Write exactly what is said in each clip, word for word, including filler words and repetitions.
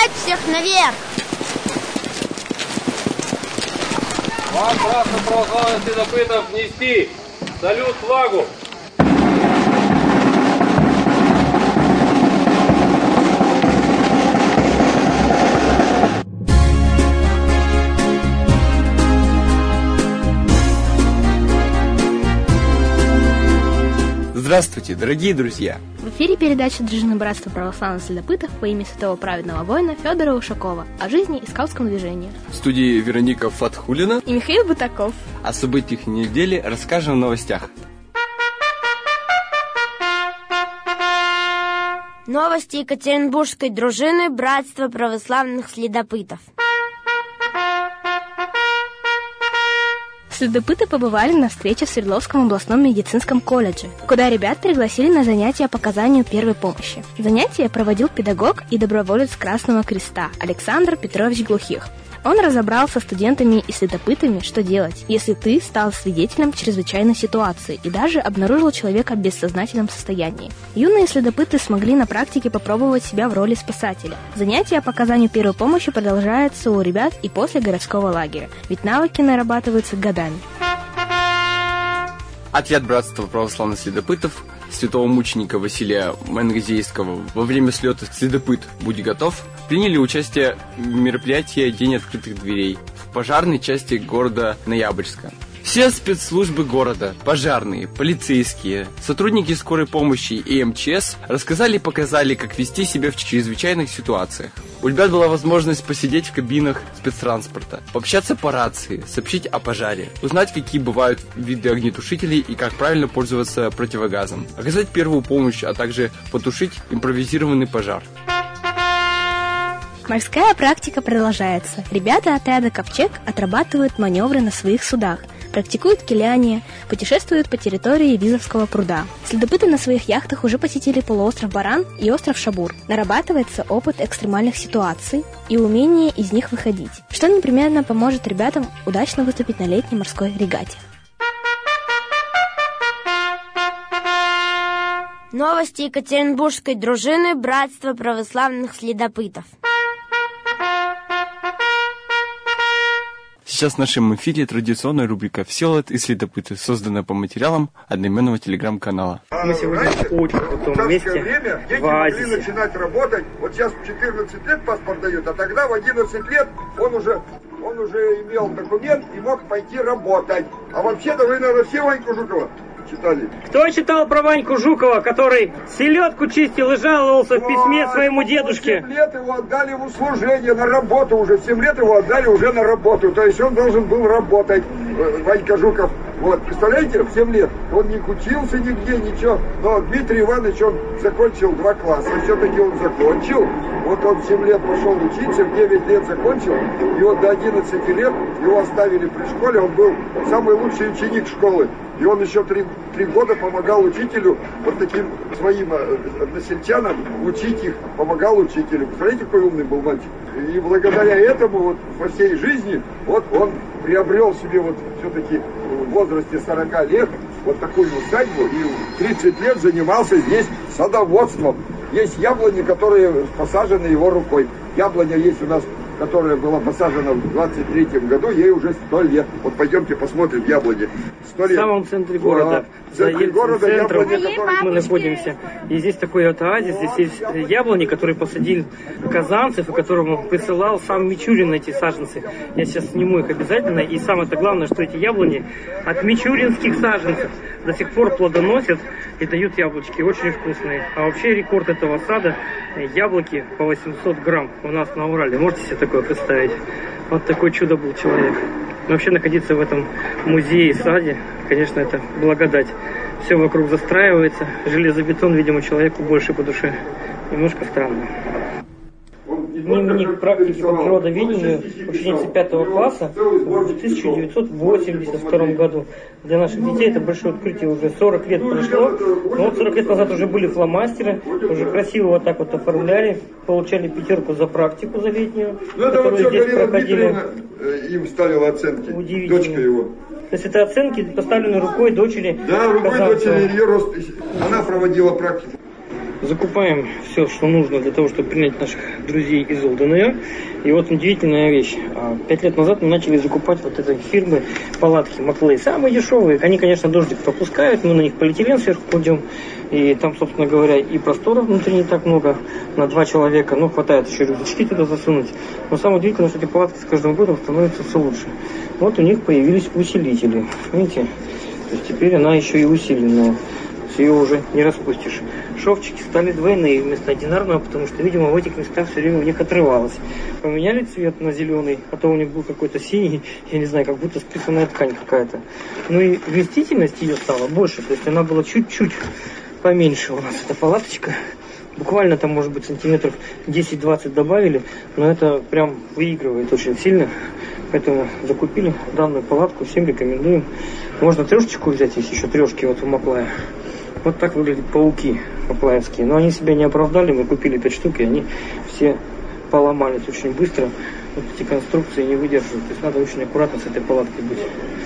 Поднять всех наверх! Вам, братство православных следопытов, внести салют флагу. Здравствуйте, дорогие друзья! В эфире передача Дружины Братства Православных Следопытов во имя святого праведного воина Федора Ушакова о жизни и скаутском движении. В студии Вероника Фатхулина И Михаил Бутаков. О событиях недели расскажем в новостях. Новости Екатеринбургской дружины Братства Православных Следопытов. Следопыты побывали на встрече в Свердловском областном медицинском колледже, куда ребят пригласили на занятия по оказанию первой помощи. Занятия проводил педагог и доброволец Красного Креста Александр Петрович Глухих. Он разобрал со студентами и следопытами, что делать, если ты стал свидетелем чрезвычайной ситуации и даже обнаружил человека в бессознательном состоянии. Юные следопыты смогли на практике попробовать себя в роли спасателя. Занятия по оказанию первой помощи продолжаются у ребят и после городского лагеря, ведь навыки нарабатываются годами. Отряд Братства Православных Следопытов святого мученика Василия Мангазейского во время слета «Следопыт, будь готов» приняли участие в мероприятии «День открытых дверей» в пожарной части города Ноябрьска. Все спецслужбы города, пожарные, полицейские, сотрудники скорой помощи и эм че эс рассказали и показали, как вести себя в чрезвычайных ситуациях. У ребят была возможность посидеть в кабинах спецтранспорта, пообщаться по рации, сообщить о пожаре, узнать, какие бывают виды огнетушителей и как правильно пользоваться противогазом, оказать первую помощь, а также потушить импровизированный пожар. Морская практика продолжается. Ребята отряда «Ковчег» отрабатывают маневры на своих судах, практикуют киляние, путешествуют по территории Визовского пруда. Следопыты на своих яхтах уже посетили полуостров Баран и остров Шабур. Нарабатывается опыт экстремальных ситуаций и умение из них выходить, что непременно поможет ребятам удачно выступить на летней морской регате. Новости Екатеринбургской дружины Братства Православных Следопытов. Сейчас в нашем эфире традиционная рубрика «Всеволод и следопыты», созданная по материалам одноименного телеграм-канала. Мы сегодня в очень крутом месте, время дети в оазисе. могли начинать работать. Вот сейчас в четырнадцать лет паспорт дают, а тогда в одиннадцать лет он уже, он уже имел документ и мог пойти работать. А вообще-то вы, наверное, все Ваньку Жукова читали. Кто читал про Ваньку Жукова, который селедку чистил и жаловался в письме своему дедушке? В семь лет его отдали в услужение, на работу уже. В семь лет его отдали уже на работу. То есть он должен был работать, Ванька Жуков. Вот, представляете, в семь лет он не учился нигде, ничего. Но Дмитрий Иванович, он закончил два класса. Все-таки он закончил. Вот он в семь лет пошел учиться, в девять лет закончил. И вот до одиннадцати лет его оставили при школе. Он был самый лучший ученик школы. И он еще три, три года помогал учителю, вот таким своим односельчанам, учить их, помогал учителю. Представляете, какой умный был мальчик? И благодаря этому вот по всей жизни вот он приобрел себе вот все-таки в возрасте сорока лет вот такую усадьбу и в тридцать лет занимался здесь садоводством. Есть яблони, которые посажены его рукой. Яблоня есть у нас, которая была посажена в двадцать третьем году, ей уже сто лет. Вот пойдемте посмотрим яблони. сто лет. В самом центре города. В центре города центром яблони, которые... мы находимся. И здесь такой вот оазис, здесь есть яблони, которые посадил Казанцев, и которому присылал сам Мичурин эти саженцы. Я сейчас сниму их обязательно. И самое-то главное, что эти яблони от мичуринских саженцев до сих пор плодоносят и дают яблочки. Очень вкусные. А вообще рекорд этого сада — яблоки по восемьсот грамм у нас на Урале. Можете себе такое представить? Вот такое чудо был человек. Но вообще находиться в этом музее и саде, конечно, это благодать. Все вокруг застраивается. Железобетон, видимо, человеку больше по душе. Немножко странно. Дневник практики по природоведению ученицы пятого класса в тысяча девятьсот восемьдесят втором году. Для наших детей это большое открытие, уже сорок лет прошло. Но вот сорок лет назад уже были фломастеры, уже красиво вот так вот оформляли, получали пятерку за практику за летнюю, ну, которую здесь проходили. Им ставила оценки, дочка его. То есть это оценки, поставлены рукой дочери. Да, рукой Казанцева. дочери, ее рост, она проводила практику. закупаем все, что нужно для того, чтобы принять наших друзей из ЛДНР. И вот удивительная вещь. Пять лет назад мы начали закупать вот этой фирмы палатки Маклей. Самые дешевые. Они, конечно, дождик пропускают, мы на них полиэтилен сверху кладем. И там, собственно говоря, и простора внутри не так много, на два человека. Ну, хватает еще рюкзачки туда засунуть. Но самое удивительное, что эти палатки с каждым годом становятся все лучше. Вот у них появились усилители. Видите? То есть теперь она еще и усиленная. Ее уже не распустишь. Шовчики стали двойные вместо одинарного, потому что, видимо, в этих местах все время у них отрывалось. Поменяли цвет на зеленый, а то у них был какой-то синий, я не знаю, как будто списанная ткань какая-то. Ну и вместительность ее стала больше, то есть она была чуть-чуть поменьше у нас, эта палаточка. Буквально там, может быть, сантиметров десять-двадцать добавили, но это прям выигрывает очень сильно. Поэтому закупили данную палатку, всем рекомендуем. Можно трешечку взять, есть еще трешки вот в Маклае. Вот так выглядят пауки маклаевские. Но они себя не оправдали, мы купили пять штук, и они все поломались очень быстро. Вот эти конструкции не выдерживают. То есть надо очень аккуратно с этой палаткой быть.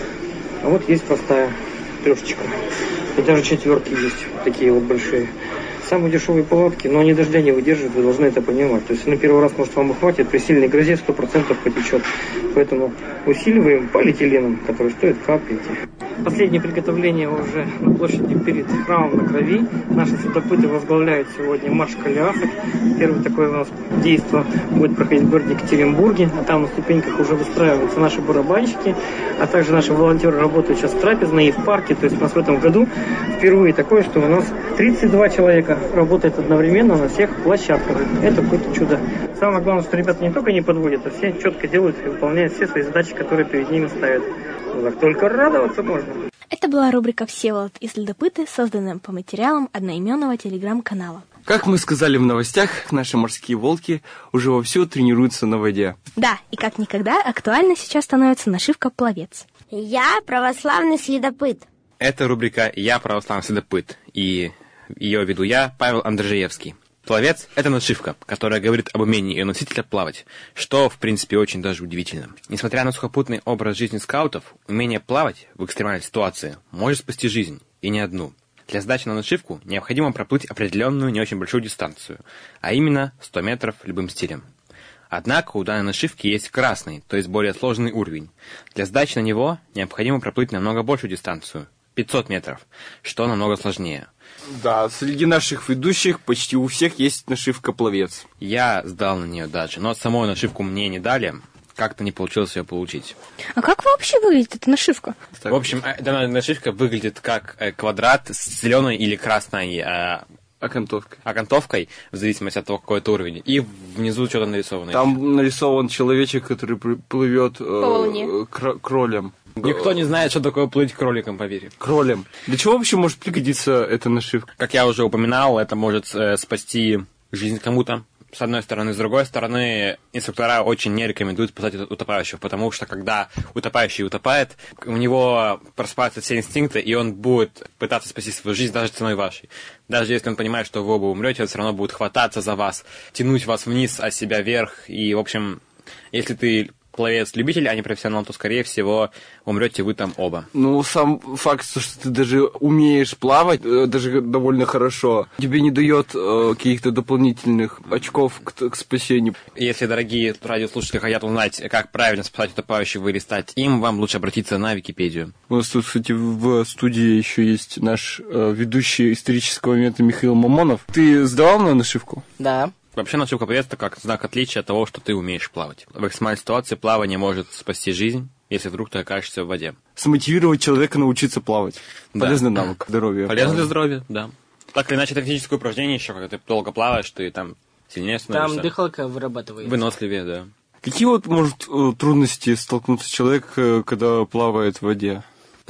А вот есть простая трешечка. И даже четверки есть, такие вот большие. Самые дешевые палатки, но они дождя не выдерживают, вы должны это понимать. То есть на первый раз, может, вам и хватит, при сильной грозе сто процентов потечет. Поэтому усиливаем полиэтиленом, который стоит копейки. Последнее приготовление уже на площади перед храмом на Крови. Наши следопыты возглавляют сегодня марш колясок. Первое такое у нас действо будет проходить в городе Екатеринбурге. А там на ступеньках уже выстраиваются наши барабанщики. А также наши волонтеры работают сейчас в трапезной и в парке. То есть у нас в этом году впервые такое, что у нас тридцать два человека работает одновременно на всех площадках. Это какое-то чудо. Самое главное, что ребята не только не подводят, а все четко делают и выполняют все свои задачи, которые перед ними ставят. Ну, так только радоваться можно. Это была рубрика «Всеволод и следопыты», созданная по материалам одноименного телеграм-канала. Как мы сказали в новостях, наши морские волки уже вовсю тренируются на воде. Да, и как никогда актуальна сейчас становится нашивка «Пловец». Я православный следопыт. Это рубрика «Я православный следопыт», и ее веду я, Павел Андржеевский. Пловец – это нашивка, которая говорит об умении ее носителя плавать, что, в принципе, очень даже удивительно. Несмотря на сухопутный образ жизни скаутов, умение плавать в экстремальной ситуации может спасти жизнь, и не одну. Для сдачи на нашивку необходимо проплыть определенную не очень большую дистанцию, а именно сто метров любым стилем. Однако у данной нашивки есть красный, то есть более сложный уровень. Для сдачи на него необходимо проплыть намного большую дистанцию – пятьсот метров, что намного сложнее. Да, среди наших ведущих почти у всех есть нашивка «Пловец». Я сдал на нее даже, но самую нашивку мне не дали, как-то не получилось ее получить. А как вообще выглядит эта нашивка? Так. В общем, данная нашивка выглядит как квадрат с зеленой или красной э, окантовкой. окантовкой, в зависимости от того, какой это уровень, и внизу что-то нарисовано. Там нарисован человечек, который плывет э, кр- кролем. Никто не знает, что такое плыть кроликом, поверь. Кролем. Для чего вообще может пригодиться эта нашивка? Как я уже упоминал, это может э, спасти жизнь кому-то. С одной стороны. С другой стороны, инструктора очень не рекомендуют спасать утопающего, потому что когда утопающий утопает, у него просыпаются все инстинкты, и он будет пытаться спасти свою жизнь даже ценой вашей. Даже если он понимает, что вы оба умрете, он все равно будет хвататься за вас, тянуть вас вниз, а себя вверх. И, в общем, если ты пловец-любитель, а не профессионал, то, скорее всего, умрете вы там оба. Ну, сам факт, что ты даже умеешь плавать, даже довольно хорошо, тебе не дает э, каких-то дополнительных очков к, к спасению. Если, дорогие радиослушатели, хотят узнать, как правильно спасать утопающего или стать им, вам лучше обратиться на Википедию. У нас тут, кстати, в студии еще есть наш э, ведущий исторического момента Михаил Мамонов. Ты сдавал на нашивку? Да. Вообще нашивка «Пловец» — это как знак отличия от того, что ты умеешь плавать. В экстремальной ситуации плавание может спасти жизнь, если вдруг ты окажешься в воде. Смотивировать человека научиться плавать. Да. Полезный навык здоровья. Полезно для здоровья, да. Так или иначе, это физическое упражнение еще, когда ты долго плаваешь, ты там сильнее становишься. Там дыхалка вырабатывается. Выносливее, да. Какие вот, может, трудности столкнуться человек, когда плавает в воде?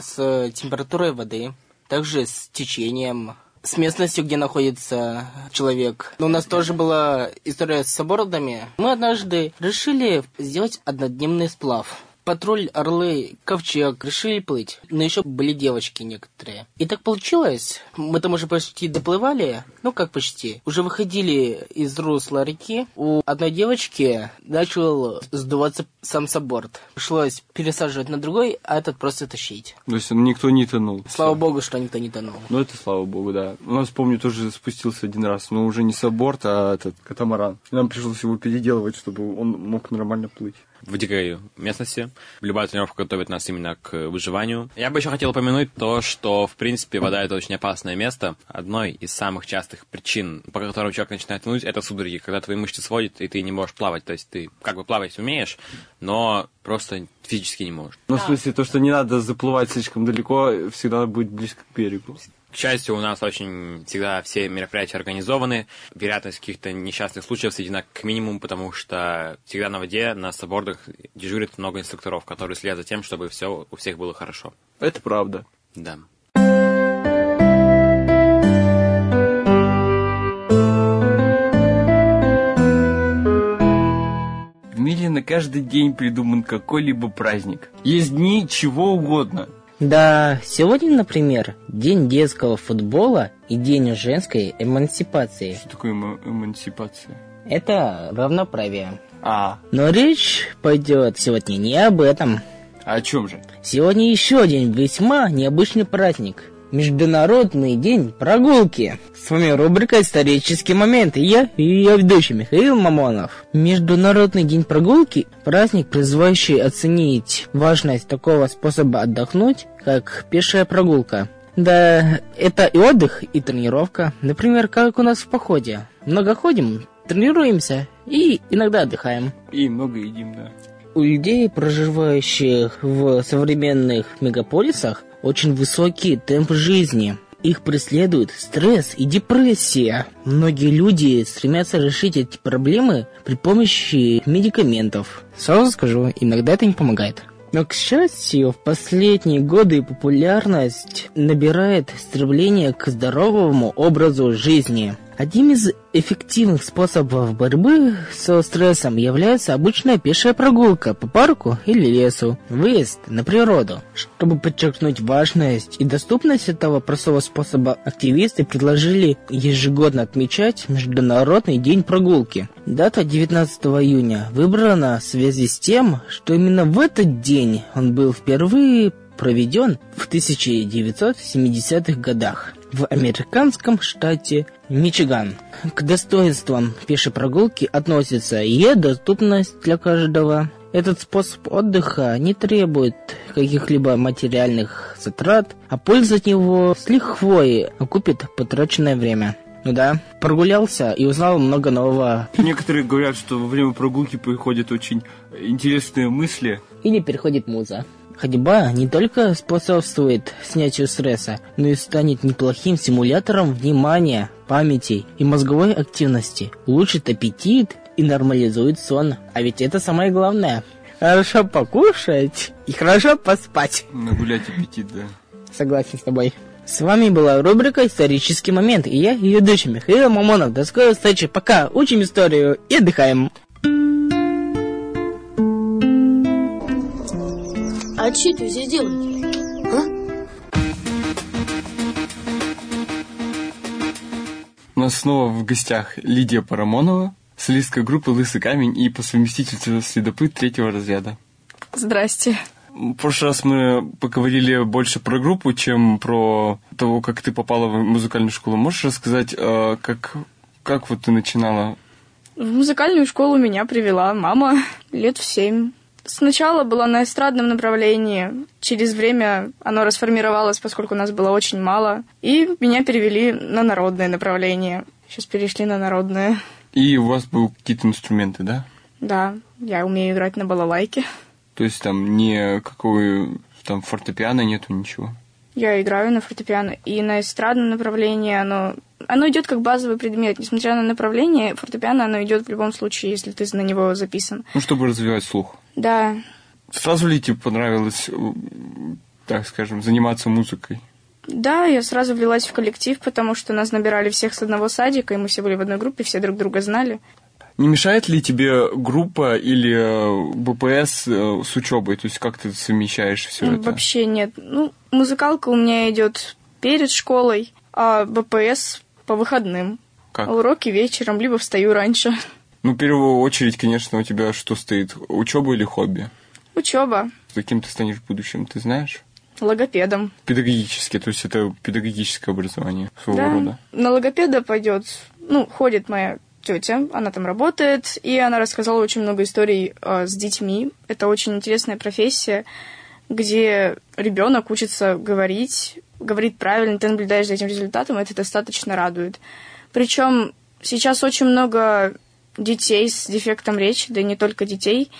С температурой воды, также с течением, с местностью, где находится человек. Но у нас тоже была история с собородами. Мы однажды решили сделать однодневный сплав. Патруль, Орлы, Ковчег решили плыть, но еще были девочки некоторые. И так получилось, мы там уже почти доплывали, ну как почти, уже выходили из русла реки, у одной девочки начал сдуваться сам сабборд. Пришлось пересаживать на другой, а этот просто тащить. То есть никто не тонул? Слава богу, что никто не тонул. Ну это слава богу, да. У нас, помню, тоже спустился один раз, но уже не сабборд, а этот катамаран. Нам пришлось его переделывать, чтобы он мог нормально плыть. В дикой местности. Любая тренировка готовит нас именно к выживанию. Я бы еще хотел упомянуть то, что, в принципе, вода — это очень опасное место. Одной из самых частых причин, по которым человек начинает тонуть, это судороги, когда твои мышцы сводят, и ты не можешь плавать. То есть ты как бы плавать умеешь, но просто физически не можешь. Ну, в смысле, то, что не надо заплывать слишком далеко, всегда быть близко к берегу. К счастью, у нас очень всегда все мероприятия организованы. Вероятность каких-то несчастных случаев сведена к минимуму, потому что всегда на воде, на саббордах дежурит много инструкторов, которые следят за тем, чтобы все у всех было хорошо. Это правда. Да. В мире на каждый день придуман какой-либо праздник. Есть дни чего угодно. Да, сегодня, например, день детского футбола и день женской эмансипации. Что такое эм- эмансипация? Это равноправие. А. Но речь пойдет сегодня не об этом. А о чем же? Сегодня еще один весьма необычный праздник. Международный день прогулки. С вами рубрика «Исторический момент». И я, и ее ведущий Михаил Мамонов. Международный день прогулки – праздник, призывающий оценить важность такого способа отдохнуть, как пешая прогулка. Да, это и отдых, и тренировка. Например, как у нас в походе. Много ходим, тренируемся и иногда отдыхаем. И много едим, да. У людей, проживающих в современных мегаполисах, очень высокий темп жизни. Их преследует стресс и депрессия. Многие люди стремятся решить эти проблемы при помощи медикаментов. Сразу скажу, иногда это не помогает. Но, к счастью, в последние годы популярность набирает стремление к здоровому образу жизни. Одним из эффективных способов борьбы со стрессом является обычная пешая прогулка по парку или лесу, выезд на природу. Чтобы подчеркнуть важность и доступность этого простого способа, активисты предложили ежегодно отмечать Международный день прогулки. Дата девятнадцатого июня выбрана в связи с тем, что именно в этот день он был впервые проведен в тысяча девятьсот семидесятых годах в американском штате Мичиган. К достоинствам пешей прогулки относится ее доступность для каждого. Этот способ отдыха не требует каких-либо материальных затрат, а польза от него с лихвой окупит потраченное время. Ну да, прогулялся и узнал много нового. Некоторые говорят, что во время прогулки приходят очень интересные мысли. Или переходит муза. Ходьба не только способствует снятию стресса, но и станет неплохим симулятором внимания, памяти и мозговой активности, улучшит аппетит и нормализует сон. А ведь это самое главное. Хорошо покушать и хорошо поспать. Нагулять аппетит, да. Согласен с тобой. С вами была рубрика «Исторический момент», и я, ее ведущий Михаил Мамонов. До скорой встречи. Пока. Учим историю и отдыхаем. А что ты здесь делаешь? А? У нас снова в гостях Лидия Парамонова, солистка группы «Лысый камень» и по совместительству следопыт третьего разряда. Здрасте. В прошлый раз мы поговорили больше про группу, чем про того, как ты попала в музыкальную школу. Можешь рассказать, как, как вот ты начинала? В музыкальную школу меня привела мама лет в семь. Сначала была на эстрадном направлении, через время оно расформировалось, поскольку нас было очень мало, и меня перевели на народное направление. Сейчас перешли на народное. И у вас были какие-то инструменты, да? Да, я умею играть на балалайке. То есть там никакой там фортепиано нету, ничего? Я играю на фортепиано, и на эстрадном направлении оно... Оно идет как базовый предмет. Несмотря на направление, фортепиано оно идет в любом случае, если ты на него записан. Ну, чтобы развивать слух. Да. Сразу ли тебе понравилось, так скажем, заниматься музыкой? Да, я сразу влилась в коллектив, потому что нас набирали всех с одного садика, и мы все были в одной группе, все друг друга знали. Не мешает ли тебе группа или БПС с учебой? То есть как ты совмещаешь все это? Вообще нет. Ну, музыкалка у меня идет перед школой, а БПС по выходным. Как? А уроки вечером, либо встаю раньше. Ну, в первую очередь, конечно, у тебя что стоит? Учеба или хобби? Учеба. Каким ты станешь в будущем, ты знаешь? Логопедом. Педагогически, то есть это педагогическое образование своего да. рода. На логопеда пойдет, ну, ходит моя тетя, она там работает, и она рассказала очень много историй э, с детьми. Это очень интересная профессия, где ребенок учится говорить, говорит правильно, ты наблюдаешь за этим результатом, и это достаточно радует. Причем сейчас очень много детей с дефектом речи, да и не только детей,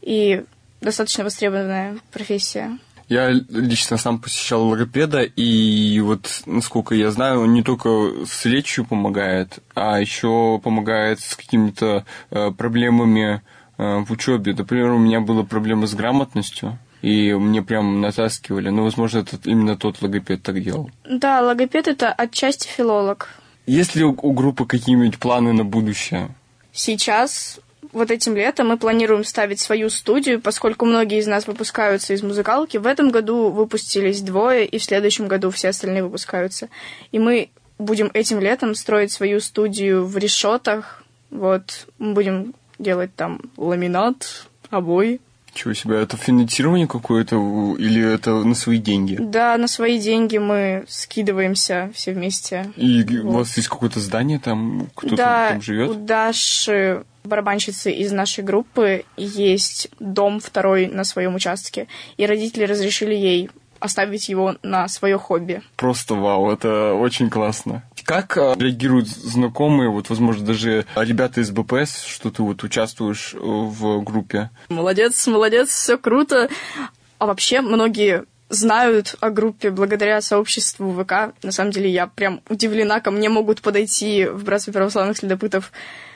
и достаточно востребованная профессия. Я лично сам посещал логопеда, и вот, насколько я знаю, он не только с речью помогает, а еще помогает с какими-то э, проблемами э, в учебе. Например, у меня была проблема с грамотностью, и мне прям натаскивали. Ну, возможно, это именно тот логопед так делал. Да, логопед – это отчасти филолог. Есть ли у, у группы какие-нибудь планы на будущее? Сейчас... Вот этим летом мы планируем ставить свою студию, поскольку многие из нас выпускаются из музыкалки. В этом году выпустились двое, и в следующем году все остальные выпускаются. И мы будем этим летом строить свою студию в Решетах. Вот, мы будем делать там ламинат, обои. Чего себе, это финансирование какое-то или это на свои деньги? Да, на свои деньги мы скидываемся все вместе. И вот. У вас есть какое-то здание там, кто-то да, там живет? У Даши, барабанщицы из нашей группы, есть дом второй на своем участке, и родители разрешили ей оставить его на свое хобби. Просто вау, это очень классно. Как реагируют знакомые, вот, возможно, даже ребята из БПС, что ты вот участвуешь в группе? Молодец, молодец, все круто. А вообще многие знают о группе благодаря сообществу ВК. На самом деле я прям удивлена, ко мне могут подойти в Братстве православных следопытов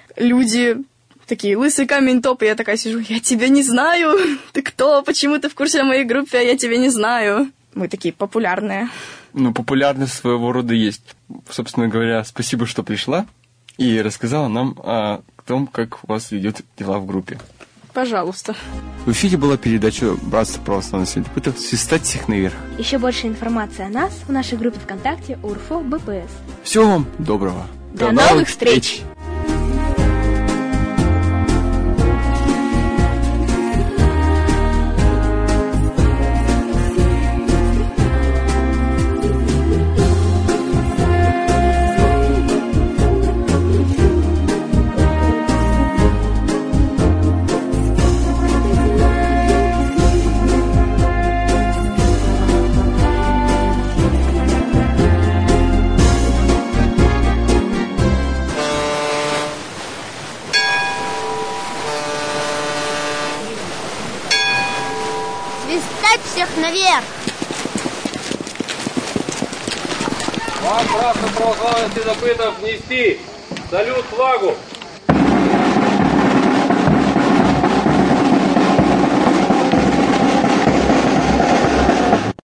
люди, такие, лысый камень топ, и я такая сижу, я тебя не знаю, ты кто, почему ты в курсе о моей группе, а я тебя не знаю. Мы такие популярные. Ну, популярность своего рода есть. Собственно говоря, спасибо, что пришла и рассказала нам о том, как у вас идет дела в группе. Пожалуйста. В эфире была передача «Братство православных следопытов. Свистать всех наверх». Еще больше информации о нас в нашей группе ВКонтакте УРФО БПС. Всего вам доброго. До, До новых, новых встреч! встреч. Всех наверх! Вам, братство православных следопытов, нести салют флагу!